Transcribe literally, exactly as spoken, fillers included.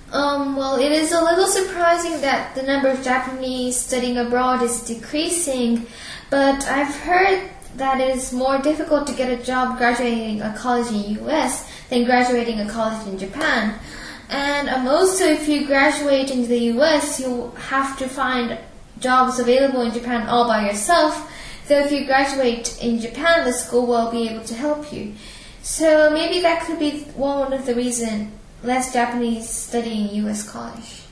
Um, well, it is a little surprising that the number of Japanese studying abroad is decreasing, but I've heard that it is more difficult to get a job graduating a college in the U S than graduating a college in Japan. And um, also, if you graduate in the U S, you'll have to find jobs available in Japan all by yourself. So if you graduate in Japan, the school will be able to help you. So maybe that could be one of the reasons less Japanese studying U S college.